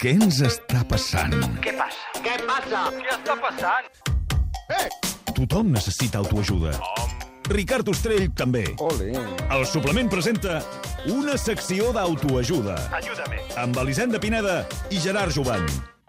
Què ens està passant? Què passa? Què passa? Què està passant? Tothom necessita autoajuda. Ricard Ostrell també. Ole. El suplement presenta una secció d'autoajuda. Ajuda-me. Amb Elisenda Pineda i Gerard Jovany.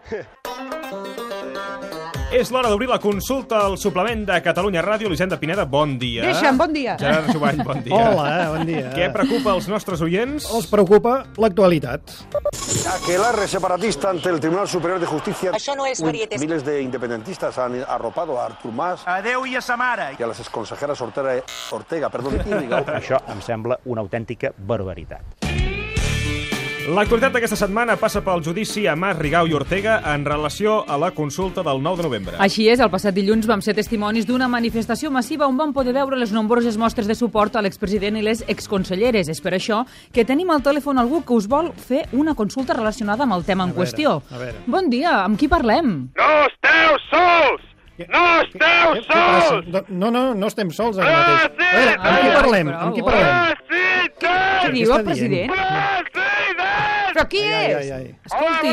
És l'hora d'obrir la consulta al suplement de Catalunya Ràdio. Elisenda Pineda, bon dia. Deixa'm, bon dia. Gerard Jovany, bon dia. Hola, bon dia. Què preocupa als nostres oients? Els preocupa l'actualitat. Aquelarre separatista ante el Tribunal Superior de Justicia. Això no és varietés. Miles de independentistas han arropado a Artur Mas Adéu i a sa mare. y a las exconsejeras Ortega y Rigau. Això em sembla una autèntica barbaritat. L'actualitat d'aquesta setmana passa pel judici a Mas, Rigau i Ortega en relació a la consulta del 9 de novembre. Així és, el passat dilluns vam ser testimonis d'una manifestació massiva on vam poder veure les nombroses mostres de suport a l'expresident i les exconselleres. És per això que tenim al telèfon algú que us vol fer una consulta relacionada amb el tema en qüestió. a veure. Bon dia, amb qui parlem? No esteu sols! No esteu sols! No estem sols ara mateix. sí, A veure, amb qui parlem? Amb qui parlem? Què diu el president? Però qui és? Ai. Escolti.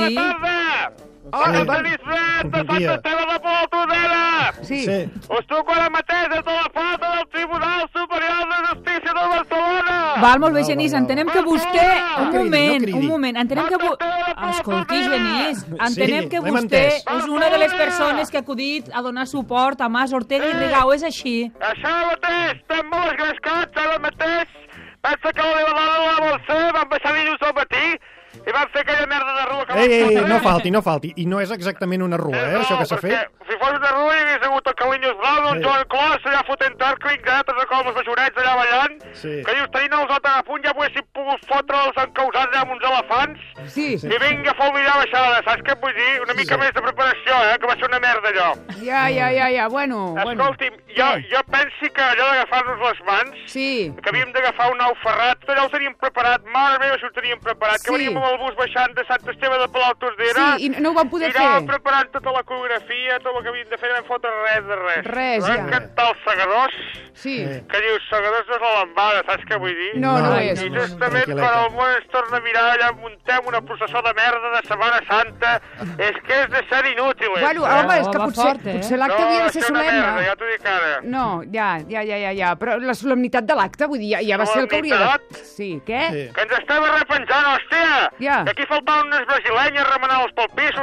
Hola, Sí. Felisfred, de Bon dia. Sant Esteve de Palautordera! Sí. Us truco ara mateix des de la porta del Tribunal Superior de Justícia de Barcelona! Val, molt bé, Val, Genís, val. entenem que vostè... No cridi. Un moment, entenem que... Escolti, Genís, entenem que l'hem vostè entès. és una de les persones que ha acudit a donar suport a Mas, Ortega i Rigau, és així? Això mateix, estem molt esgrescats ara mateix. Pensa que la meva dona la vol ser, vam baixar dilluns al matí i vam fer aquella merda de rua que Ei, vam fer. no falti. I no és exactament una rua, això que s'ha fet. Perquè si fos una rua hi hagués hagut el Carlinhos Brown, el Sí. Joan Clos, allà fotent tàrclics, altres com els baixonets allà ballant, Sí. que dius, tenint els altres a punt ja poguéssim pogut fotre els encausats allà amb uns elefants Sí. i vinga a fulminar baixada, saps què vull dir? Una mica més de preparació, que va ser una merda allò. Ja, bueno. Escolti'm, jo pensi que allò d'agafar-nos les mans, Sí. que havíem d'agafar un nou ferrat, tot allò ho teníem preparat, mare meva si ho teníem preparat, que Sí. veníem amb el bus baixant de Sant Esteve de Palautordera, Sí, i no ho vam poder i anàvem fer. preparant tota la coreografia, tot el que havíem de fer, no vam fotre res de res. Res, Vam ja. cantar els segadors, Sí. que dius, segadors no és la lambada, saps què vull dir? No és. I justament tranquil·leta. quan el món es torna a mirar, allà muntem una processó de merda de Setmana Santa, és que és de ser inútil. Bueno, home, és que va potser, fort, potser l'acte havia de ser això és una merda, solemne. ja t'ho dic ara. No, ja. Però la solemnitat de l'acte, vull dir, ja va ser el que hauria de... Solemnitat? Sí, què? Sí. Que ens estava repenjant, hòstia! Ja. Que aquí faltaven unes brasilenyes remenant-los pel pis,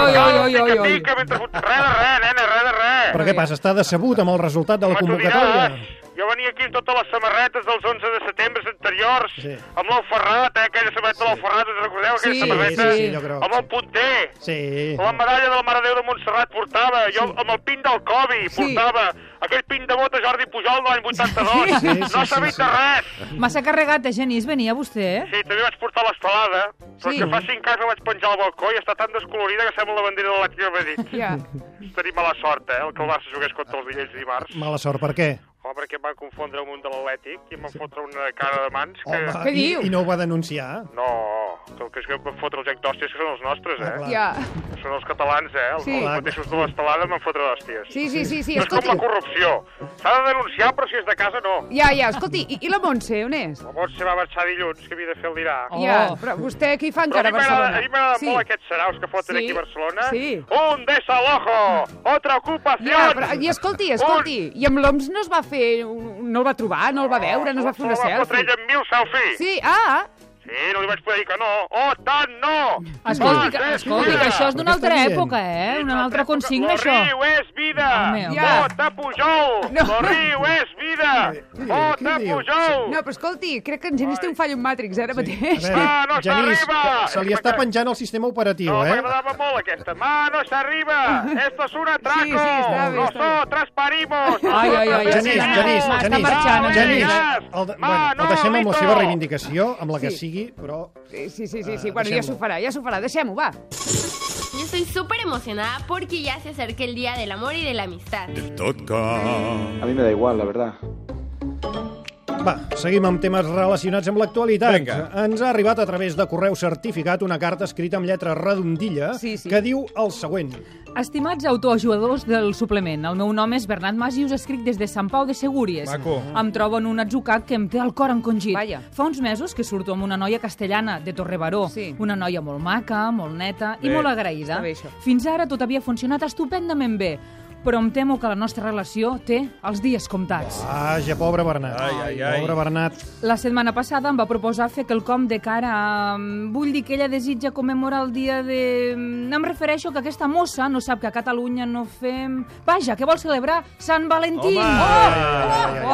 Oi. pica, mentre... Res de res, nena, res de res. Però què passa? Està decebut amb el resultat de la Home, tu convocatòria? diràs. Jo venia aquí amb totes les samarretes dels 11 de setembre anteriors, Sí. amb l'Ou Ferrat, aquella samarreta de l'Ou Ferrat, us recordeu aquella Sí, samarreta? sí, jo crec. Amb el punter. Sí. La medalla de la Mare de Déu de Montserrat portava, jo amb el pin del Covi Sí. portava, aquell pin de bota Jordi Pujol de l'any 82, Sí, no s'ha vist res. Massa carregat, Genís, venia vostè? Sí, també vaig portar l'estelada, però Sí. que fa 5 anys la vaig penjar al balcó i està tan descolorida que sembla la bandera de l'Atlètic de Madrid. Ja. Tenim mala sort, el que el Barça jugués contra els Villers dimarts. Mala sort, per què? Home, perquè em van confondre el munt de l'Atlètic i em van fotre una cara de mans que... Home, Què diu? I no ho va denunciar? No, que és que em van fotre els Jack d'hòsties que són els nostres, clar. Ja. Són els catalans, Els, Sí. els mateixos de l'estelada em van fotre d'hòsties. Sí, No és com escolti. la corrupció. S'ha de denunciar, però si és de casa, no. Ja, escolti, i la Montse, on és? La Montse va marxar dilluns, que havia de fer el dirà. Ja, però vostè què hi fa Però a encara a Barcelona? mi m'agrada molt aquests saraus que foten Sí, aquí a Barcelona. sí. Un desalojo, otra ocupació. Ja, però, i escolti, i amb l'OMS no es va fer... No el va trobar, no el va veure, no es va fer una Se la va fotre selfie? ella amb 1000 selfies. Sí, Sí, no li vaig poder dir que no. Oh, tant no! Escolti, que mira, això és d'una què altra està dient? època, una altra consigna, Lo això. riu és vida! Home, ja. Vota Pujol! No. Lo riu és vida! Vota Què diu? Pujol! No, però escolti, crec que en Genís té un fall en Matrix ara mateix. Va, no Genís, s'arriba! se li està penjant el sistema operatiu, No, eh? m'agradava molt aquesta. Mano s'arriba! Esto es un atraco! Sí, està bé, està bé. Nosotras parimos! Ai, Genís, està marxant, Genís, Genís. el deixem amb la seva reivindicació, amb la que Sí. sigui, però... Sí. Bueno, ja s'ho farà, deixem-ho, va. Yo estoy súper emocionada porque ya se acerca el Día del Amor y de la Amistad. Tot que... A mí me da igual, la verdad. Va, seguim amb temes relacionats amb l'actualitat. Vinga. Ens ha arribat a través de correu certificat una carta escrita amb lletra redondilla Sí. que diu el següent. Estimats autoajudadors del suplement, el meu nom és Bernat Mas i us escric des de Sant Pau de Segúries. Maco. Em trobo en un atzucac que em té el cor encongit. Vaja. Fa uns mesos que surto amb una noia castellana de Torrebaró. Sí. Una noia molt maca, molt neta i Bé. molt agraïda. Està bé, això. Fins ara tot havia funcionat estupendament bé, però em temo que la nostra relació té els dies comptats. Vaja, pobre Bernat. Ai. Pobre Bernat. La setmana passada em va proposar fer quelcom de cara a... Vull dir que ella desitja commemorar el dia de... Em refereixo que aquesta mossa no sap que a Catalunya no fem... Vaja, que vol celebrar Sant Valentín! Home!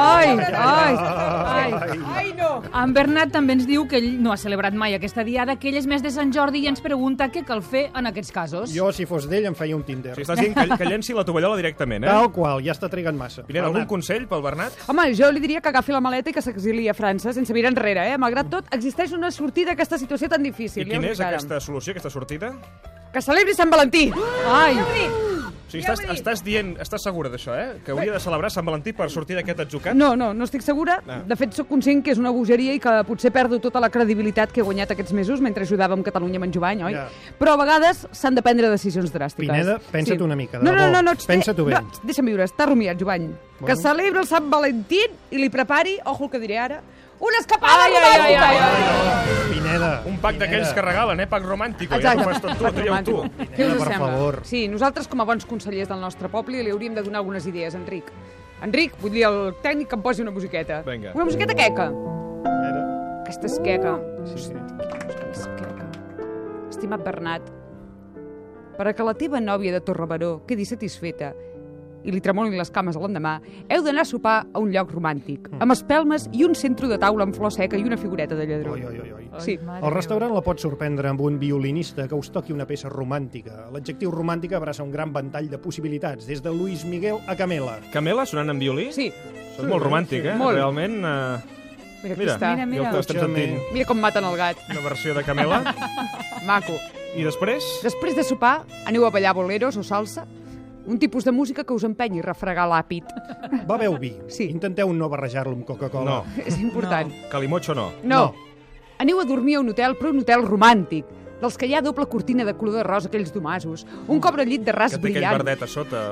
Ai, no! En Bernat també ens diu que ell no ha celebrat mai aquesta diada, que ell és més de Sant Jordi i ens pregunta què cal fer en aquests casos. Jo, si fos d'ell, em feia un Tinder. Si estàs dient que llenci la tovallola directament, Tal qual, ja està trigant massa. Pineda, algun Bernat. consell pel Bernat? Home, jo li diria que agafi la maleta i que s'exili a França sense mirar enrere, eh? Malgrat tot, existeix una sortida a aquesta situació tan difícil. I quina Ja ho és dic ara. aquesta solució, aquesta sortida? Que celebri Sant Valentí! Ai! O sigui, estàs segura d'això, que hauria de celebrar Sant Valentí per sortir d'aquest atzucat? No estic segura. Ah. De fet, sóc conscient que és una bogeria i que potser perdo tota la credibilitat que he guanyat aquests mesos mentre ajudàvem Catalunya amb en Jovany, oi? Ja. Però a vegades s'han de prendre decisions dràstiques. Pineda, pensa't una mica, de No, debò. ets- Pensa-t'ho bé. No, deixa'm viure, està rumiat, Jovany. Que celebra el Sant Valentí i li prepari, ojo el que diré ara, una escapada romàntica! Pineda. Un pack d'aquells que regalen, pack romàntico. Exacte. Ja t'ho fas tot tu, trieu tu. Què us per sembla? favor. Sí, nosaltres com a bons consellers del nostre poble li hauríem de donar algunes idees, Enric. Enric, vull dir el tècnic que em posi una musiqueta. Vinga. Una musiqueta queca. Era... Aquesta és queca. Sí. És queca. Estimat Bernat, per a que la teva nòvia de Torrebaró quedi satisfeta i li tremolin les cames a l'endemà, heu d'anar a sopar a un lloc romàntic, amb espelmes i un centre de taula amb flor seca i una figureta de lladró. Oi. Sí. El restaurant la pot sorprendre amb un violinista que us toqui una peça romàntica. L'adjectiu romàntica abraça un gran ventall de possibilitats, des de Luis Miguel a Camela. Camela, sonant en violí? Sí. Això és molt romàntic, Molt. Realment... Mira, aquí Mira, està. Mira. ja ho estem sentint. Mira com maten el gat. Una versió de Camela. Maco. I després? Després de sopar, aneu a ballar boleros o salsa, un tipus de música que us empenyi a refregar l'àpid. Beveu vi. Sí. Intenteu no barrejar-lo amb Coca-Cola. No. És important. Calimocho no. No. Aneu a dormir a un hotel, però un hotel romàntic, dels que hi ha doble cortina de color de rosa, aquells domasos, un cobrellit de ras Que té aquell brillant. verdet a sota.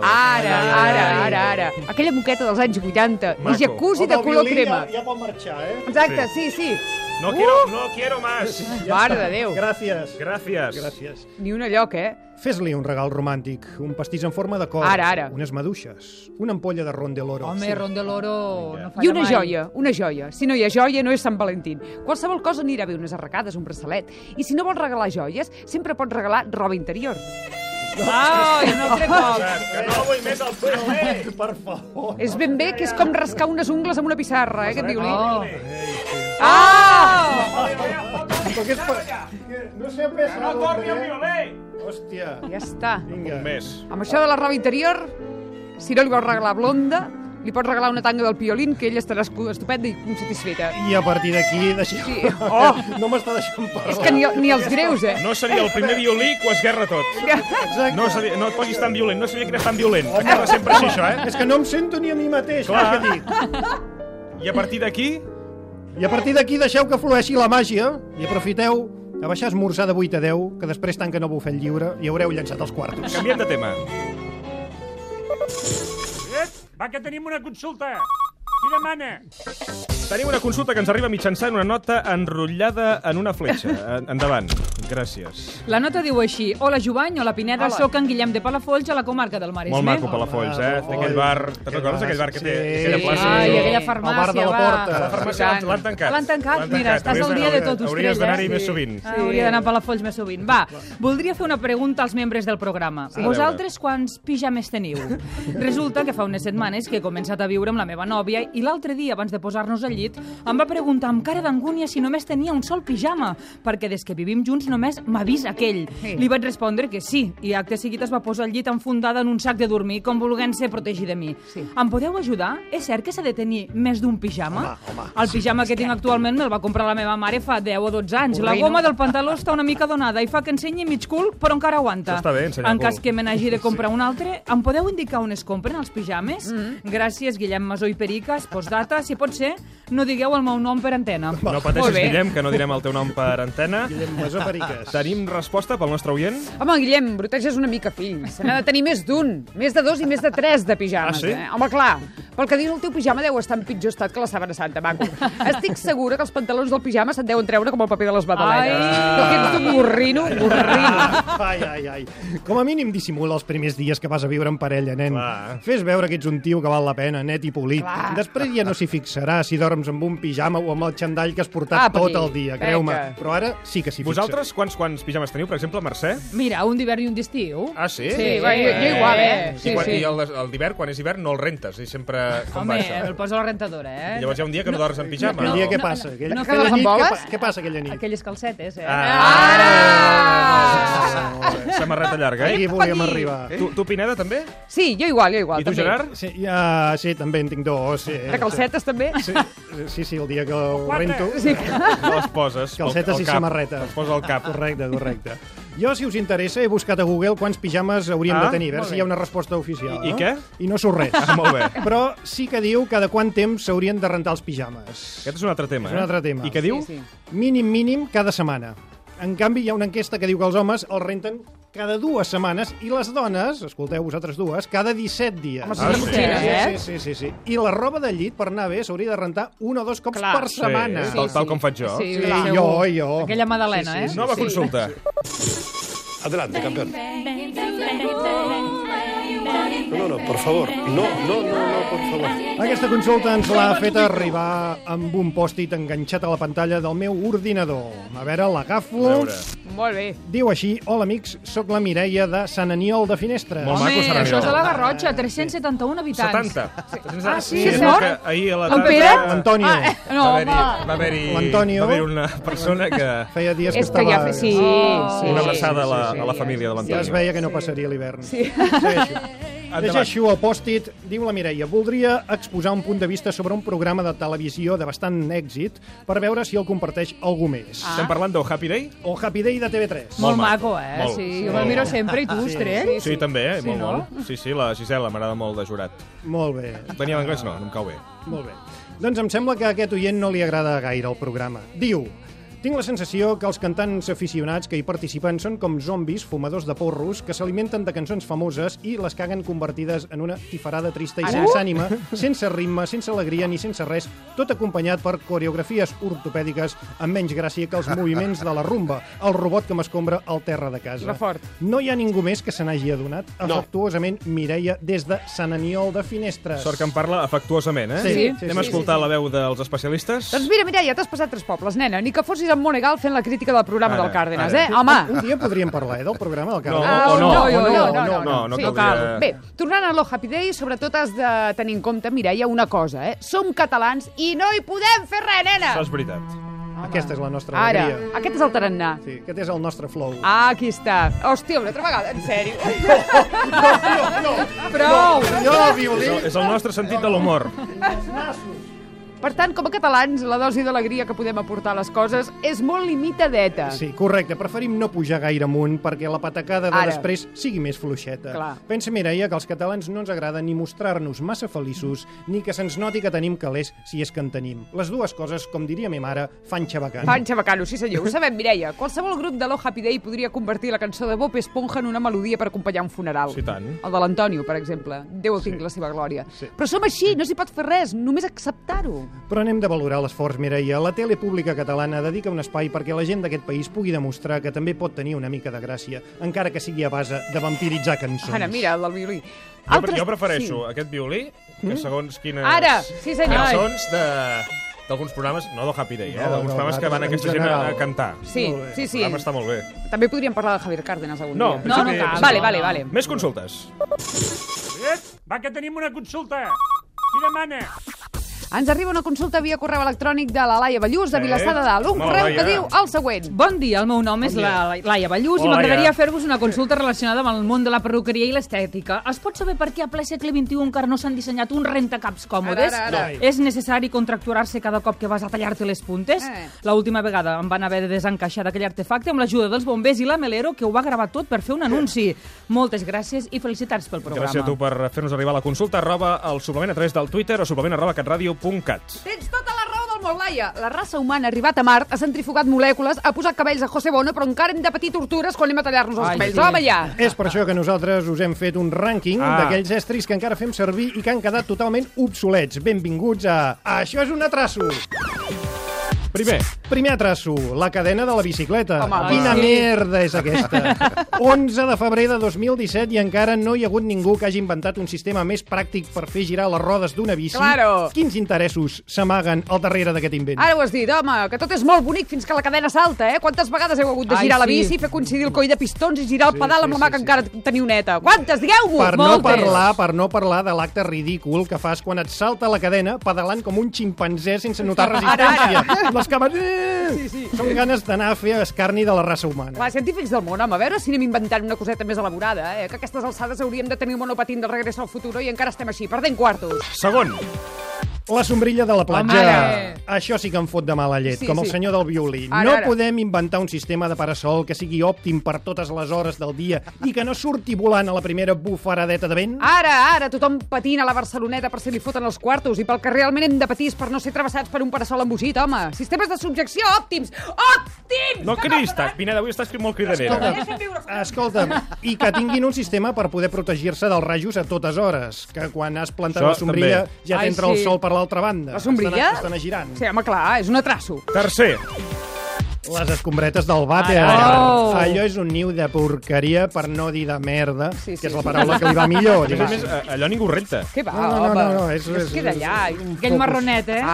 Ara. Aquella moqueta dels anys 80. Maco. I jacuzzi de color crema. Ja pot marxar, Exacte, sí. No quiero más. Mare de Déu. Gràcies. Gràcies. Ni un lloc, eh? Fes-li un regal romàntic, un pastís en forma de cor, Ara. unes maduixes, una ampolla de ron de l'oro. Home, Ron de l'Oro no falla I una mai. joia. Si no hi ha joia, no és Sant Valentín. Qualsevol cosa anirà bé, unes arracades, un braçalet. I si no vols regalar joies, sempre pots regalar roba interior. Ai, un altre cop. Que no vull més el PLB. Per favor. És ben bé que és com rascar unes ungles amb una pissarra, aquest violí. Oh. Però què és per... No sé més. No torni el violí. Hòstia. Ja està. Vinga. Un mes. Amb això de la roba interior, si no li vols regalar blonda, li pots regalar una tanga del Piolín, que ella estarà estupenda i satisfeta. I a partir d'aquí, deixeu... Sí. Oh. No m'està deixant parlar. És que ni els greus, eh? No seria el primer violí que ho esguerra tot. Exacte. No et posis tan violent, no sabia que eres tan violent. Acaba sempre així, això, És que no em sento ni a mi mateix, Clar. què dic? I a partir d'aquí, I a partir d'aquí deixeu que flueixi la màgia i aprofiteu a baixar esmorzar de 8 a 10, que després tanquen el bufet lliure i haureu llançat els quartos. canviem de tema. Va, que tenim una consulta. Qui demana? Tenim una consulta que ens arriba mitjançant una nota enrotllada en una fletxa. Endavant. Gràcies. La nota diu així: Hola Jovany, hola Pineda, Hola. soc en Guillem de Palafolls, a la comarca del Maresme. Molt maco, Palafolls, Té aquell bar... Te'n recordes aquell bar que té? Aquella plaça? Ai, aquella farmàcia, El bar de la Porta. La farmàcia l'han tancat. L'han tancat, mira, estàs al dia de tot, Ostrell, Hauries d'anar-hi més sovint. Hauria d'anar a Palafolls més sovint. Va, voldria fer una pregunta als membres del programa. Sí. Vosaltres quants pijames teniu? Resulta que fa unes setmanes que he començat a viure amb la meva nòvia i l'altre dia, abans de posar-nos al llit, em va preguntar amb cara d'angúnia si només tenia un sol pijama, perquè des que vivim junts només m'ha vist aquell. Sí. Li vaig respondre que sí, i acte seguit es va posar al llit enfundada en un sac de dormir, com volent-se protegir de mi. Sí. Em podeu ajudar? És cert que s'ha de tenir més d'un pijama? El pijama que tinc actualment me'l va comprar la meva mare fa 10 o 12 anys. La goma del pantaló està una mica donada i fa que ensenyi mig cul, però encara aguanta. Això està bé, ensenyar En cul. cas que me n'hagi de comprar un altre, em podeu indicar on es compren els pijames? Gràcies, Guillem Masó i Perica, cas, postdata, si pot ser, no digueu el meu nom per antena. No pateixis, Guillem, que no direm el teu nom per antena. Guillem Masó Periques. Tenim resposta pel nostre oient? Home, Guillem, broteges una mica, fill. Se n'ha de tenir més d'un, més de 2 i més de 3 de pijames, sí? Home, clar, pel que dius, el teu pijama deu estar en pitjor estat que la Sabana Santa, maco. Estic segura que els pantalons del pijama se't deuen treure com el paper de les badaletes. Que ets un gorrino. Ai. Com a mínim dissimula els primers dies que vas a viure en parella, nen. Clar. Fes veure que ets un tio que val la pena, net i polit. Clar. Després ja no s'hi fixarà si dorms amb un pijama o amb el xandall que has portat tot el dia, creu-me. Però ara sí que s'hi fixa. Vosaltres quants pijames teniu, per exemple, Mercè? Mira, un d'hivern i un d'estiu. Ah, sí? Sí, jo igual, Sí, I el d'hivern, quan és hivern, no el rentes. I sempre... Com Home, va això? el poso a la rentadora, I llavors hi ha un dia que no dorms en pijama. El dia què passa? no Aquella quedes amb nit, boles? què passa aquella nit? Aquelles calcetes, Samarreta llarga, Aquí eh? volíem arribar. Tu, Pineda, també? Sí, jo igual. I tu, també. Gerard? Sí, també en tinc 2. Sí. De calcetes, també? Sí, el dia que el rento. Sí. No les poses. Calcetes i samarreta. Les poses al cap. Correcte. Jo, si us interessa, he buscat a Google quants pijames hauríem de tenir, a veure si hi ha una resposta oficial. I què? I no surt res. Molt bé. Però sí que diu cada quant temps s'haurien de rentar els pijames. Aquest és un altre tema, És un altre tema. I què diu? Sí. Mínim, cada setmana. En canvi, hi ha una enquesta que diu que els homes els renten cada 2 setmanes i les dones, escolteu vosaltres dues, cada 17 dies. Home, sí, coixines, Sí. I la roba de llit, per anar bé, s'hauria de rentar 1 o 2 cops per setmana. Tal com faig jo. Sí, Jo. Aquella Madalena, Nova consulta. Adelante, campeón. No, por favor. No, por favor. Aquesta consulta ens l'ha fet arribar amb un pòstit enganxat a la pantalla del meu ordinador. A veure, l'agafo. Molt bé. Diu així: hola, amics, sóc la Mireia de Sant Aniol de Finestres. Molt Home, maco, Sant Aniol. això és de la Garrotxa, 371 habitants. 70. Sí, és és mort? que ahir a la En tarda... Pere? L'Antonio. No, home. Va haver-hi L'Antonio. una persona que... Feia dies que És que estava... ja... Sí. Una abraçada a la família de Ja es l'Antonio. veia que no passaria l'hivern. Sí. Llegeixo el pòstit. Diu la Mireia: voldria exposar un punt de vista sobre un programa de televisió de bastant èxit per veure si el comparteix algú més. Estem parlant del Happy Day? O Happy Day de TV3. Molt maco. maco, Molt. Sí, jo me'l miro sempre, i tu, Estrell? Sí, també, Sí, molt, no? molt. Sí, la Gisela m'agrada molt de jurat. Molt bé. Venia en anglès? No em cau bé. Molt bé. Doncs em sembla que a aquest oient no li agrada gaire el programa. Diu: tinc la sensació que els cantants aficionats que hi participen són com zombis fumadors de porros que s'alimenten de cançons famoses i les caguen convertides en una tifarada trista i sense ànima, sense ritme, sense alegria ni sense res, tot acompanyat per coreografies ortopèdiques amb menys gràcia que els moviments de la rumba, el robot que m'escombra al terra de casa. Refort. No hi ha ningú més que se n'hagi adonat. Afectuosament, Mireia, des de Sant Aniol de Finestres. Sort que em parla afectuosament, eh? Sí. Anem a escoltar la veu dels especialistes? Doncs mira, Mireia, t'has passat 3 pobles, nena. Ni que fossis en Monegal fent la crítica del programa Ara, del Cárdenas, ara. Home! Un dia podríem parlar, del programa del No, Cárdenas. o no. No Sí. cal. Bé, tornant a lo Happy Day, sobretot has de tenir en compte, Mireia, una cosa, Som catalans i no hi podem fer res, nena! Això és veritat. Aquesta és la nostra Ara, alegria. aquest és el tarannà. Sí, aquest és el nostre flow. Ah, aquí està. Hòstia, una altra vegada, en sèrio. No. Prou! Jo, violí. És el nostre sentit de l'humor. Per tant, com a catalans, la dosi d'alegria que podem aportar a les coses és molt limitadeta. Sí, correcte. Preferim no pujar gaire amunt perquè la patacada de Ara. després sigui més fluixeta. Clar. Pensa, Mireia, que als catalans no ens agrada ni mostrar-nos massa feliços ni que se'ns noti que tenim calés si és que en tenim. Les dues coses, com diria ma mare, fan xabacant. Panxa bacano, sí senyor. Ho sabem, Mireia. Qualsevol grup de lo Happy Day podria convertir la cançó de Bob Esponja en una melodia per acompanyar un funeral. Sí, tant. El de l'Antonio, per exemple. Déu el tingui la seva glòria. Sí. Però som així, no s'hi pot fer res, només acceptar-ho. Però anem de valorar l'esforç, Mireia. La tele pública catalana dedica un espai perquè la gent d'aquest país pugui demostrar que també pot tenir una mica de gràcia, encara que sigui a base de vampiritzar cançons. Ara, mira, el del violí. Jo prefereixo aquest violí que segons quines Ara, sí senyor. cançons d'alguns programes, no del Happy Day, d'alguns programes que van aquesta gent a cantar. Sí, Molt bé. sí, sí. El programa està molt bé. També podríem parlar de Javier Cárdenas algun No, dia. no cal. Vale. Més consultes. Va, que tenim una consulta. Qui demana? Ens arriba una consulta via correu electrònic de la Laia Ballús, de Vilassar de Dalt. Un correu que diu el següent. Bon dia, el meu nom és la Laia Ballús i m'agradaria fer-vos una consulta relacionada amb el món de la perruqueria i l'estètica. Es pot saber per què a ple segle XXI encara no s'han dissenyat uns rentacaps còmodes? És necessari contracturar-se cada cop que vas a tallar-te les puntes? L'última vegada em van haver de desencaixar d'aquell artefacte amb l'ajuda dels bombers i la Melero, que ho va gravar tot per fer un anunci. Moltes gràcies i felicitats pel programa. Gràcies a tu per fer-nos arribar la consulta. @el suplement a través del Twitter o suplement@catradio.cat. Tens tota la raó del món, Laia. La raça humana ha arribat a Mart, ha centrifugat molècules, ha posat cabells a José Bono, però encara hem de patir tortures quan anem a tallar-nos els cabells. Home, ja! És per això que nosaltres us hem fet un rànquing d'aquells estris que encara fem servir i que han quedat totalment obsolets. Benvinguts a Això és un atraso! Primer atraso, la cadena de la bicicleta. Quina merda és aquesta? 11 de febrer de 2017 i encara no hi ha hagut ningú que hagi inventat un sistema més pràctic per fer girar les rodes d'una bici. Claro. Quins interessos s'amaguen al darrere d'aquest invent? Ara ho has dit, home, que tot és molt bonic fins que la cadena salta, eh? Quantes vegades heu hagut de girar la bici, fer coincidir el coll de pistons i girar el pedal amb la mà que encara teniu neta? Quantes? Digueu-m'ho! Per no parlar de l'acte ridícul que fas quan et salta la cadena pedalant com un ximpanzé sense notar resistència. Les cames... Són ganes d'anar a fer escarni de la raça humana. Clar, científics del món, home, a veure si anem inventant una coseta més elaborada, que a aquestes alçades hauríem de tenir un monopatín del Regreso al Futuro i encara estem així, perdent quartos. Segon. La sombrilla de la platja. Això sí que em fot de mala llet, com el senyor del violí. No podem inventar un sistema de parasol que sigui òptim per totes les hores del dia i que no surti volant a la primera bufaradeta de vent? Ara, tothom patina a la Barceloneta per si li foten els quartos i pel que realment hem de patir és per no ser travessats per un parasol embogit, home. Sistemes de subjecció òptims! Òptims! No cridis, Pineda, avui estàs molt cridanera. Escolta'm, i que tinguin un sistema per poder protegir-se dels rajos a totes hores, que quan has plantat la sombrilla ja t'entra el sol per l'altra banda. La sombrilla? Estan girant. Sí, home, clar, és un atraso. Tercer. Les escombretes del vàter. Allò és un niu de porqueria, per no dir de merda, que és la paraula que li va millor. A més, allò ningú renta. Què va, home? No, es queda allà. Aquell marronet, eh?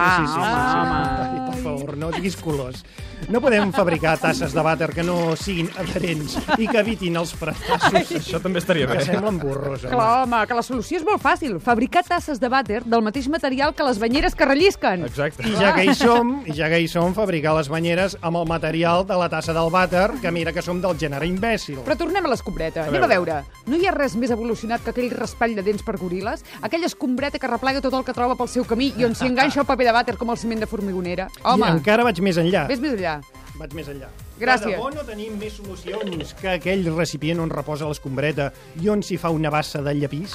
Sí. Per favor, no diguis colors. No podem fabricar tasses de vàter que no siguin adherents i que evitin els fracassos. Això també estaria bé. Que semblen burros. Clar, home, que la solució és molt fàcil. Fabricar tasses de vàter del mateix material que les banyeres que rellisquen. Exacte. I ja que hi som, fabricar les banyeres amb el material de la tassa del vàter, que mira que som del gènere imbècil. Però tornem a l'escombreta. Anem a veure. No hi ha res més evolucionat que aquell raspall de dents per goril·les? Aquella escombreta que replega tot el que troba pel seu camí i on s'hi enganxa el paper de vàter com el ciment de formigonera. Home. I encara vaig més enllà. Ves més enllà. Vaig més enllà. Gràcies. De debò no tenim més solucions que aquell recipient on reposa l'escombreta i on s'hi fa una bassa de llepís?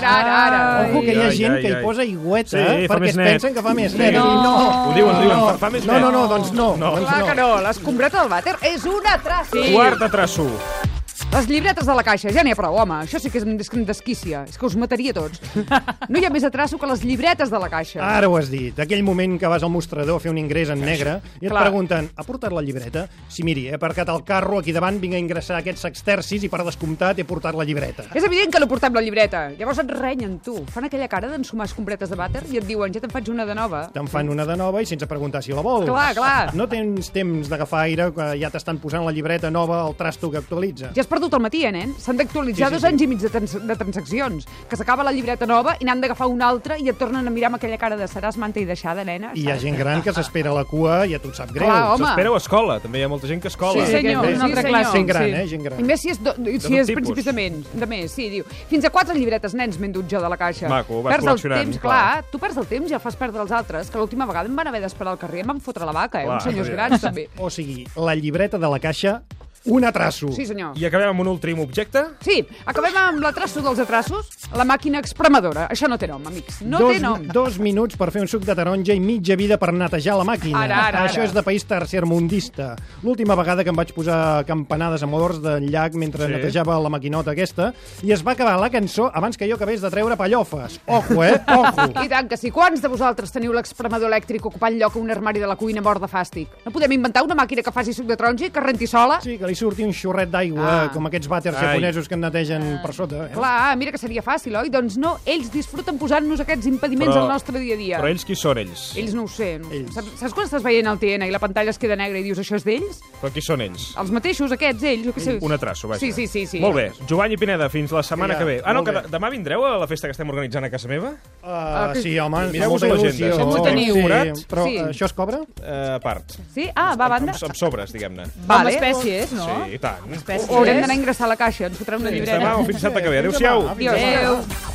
Ara. Ojo, que hi ha gent que hi posa aigüeta perquè es pensen que fa més net. No. Ho diuen, fa més net. No, doncs no. Clar que no, l'escombreta del vàter és un atraso. Quart atraso. Les llibretes de la caixa, ja n'hi ha prou, home. Això sí que és un desquícia. És que us mataria tots. No hi ha més atraso que les llibretes de la caixa. Ara ho has dit. Aquell moment que vas al mostrador a fer un ingrés en negre i et pregunten, ha portat la llibreta? Sí, miri, he aparcat el carro aquí davant, vinc a ingressar aquests sextercis i per descomptat he portat la llibreta. És evident que no portem la llibreta. Llavors et renyen, tu. Fan aquella cara d'ensumar escombretes de vàter i et diuen, ja te'n faig una de nova. Te'n fan una de nova i sense preguntar si la vols. Clar. No tens temps d'agafar aire, que ja t'estan posant la llibreta nova al trasto que actualitza. Ja has perdut el matí, nen? S'han d'actualitzar 2 anys i mig de transaccions. Que s'acaba la llibreta nova i n'han d'agafar una altra i et tornen a mirar amb aquella cara de seràs manta i deixada, nena. I hi ha gent gran que s'espera a la cua i a tu et sap greu. S'espera a escola. També hi ha molta gent que escola. Sí, senyor. Gent gran, gent gran. I més si és principis de més. Sí, diu. Fins a 4 llibretes, nens, m'he endut jo de la caixa. Maco, vas col·leccionant. Clar, tu perds el temps i el fas perdre als altres, que l'última vegada em van haver d'esperar al carrer i em van fotre la vaca, uns senyors grans, també. O sigui, la llibreta de la caixa, un atraso. Sí, senyor. I acabem amb un últim objecte? Sí, acabem amb l'atraso dels atrasos, la màquina expremadora. Això no té nom, amics. No té nom. 2 minuts per fer un suc de taronja i mitja vida per netejar la màquina. Ara. Això és de país tercermundista. L'última vegada que em vaig posar campanades amb odors del llac mentre netejava la maquinota aquesta i es va acabar la cançó abans que jo acabés de treure pallofes. Ojo, ojo. I tant que sí. Quants de vosaltres teniu l'expremador elèctric ocupant lloc a un armari de la cuina mort de fàstic? No podem inventar una màquina que faci suc de taronja i que renti sola? Sí, que li surti un xorret d'aigua, com aquests vàters Ai. japonesos que en netegen per sota. Clar, mira que seria fàcil, oi? Doncs no, ells disfruten posant-nos aquests impediments al nostre dia a dia. Però ells qui són, ells? Ells no ho sé. Saps quan estàs veient el TN i la pantalla es queda negra i dius això és d'ells? Però qui són ells? Els mateixos, aquests, ells, jo què sé. Un atraso, vaja. Sí. Molt bé. Jovany i Pineda, fins la setmana que ve. Ah, no, molt que demà vindreu a la festa que estem organitzant a casa meva? Sí, home, Mireu-vos molta l'agenda. il·lusió. Com ho teniu? Sí, però Sí. això es cobra? A part. Sí? Ah, va, a banda. Amb sobres, diguem-ne. Amb espècies, no? Sí, i tant. O haurem d'anar a ingressar a la caixa, ens fotrem una llibreta. Demà o fins dissabte que ve. Adéu-siau. Adéu.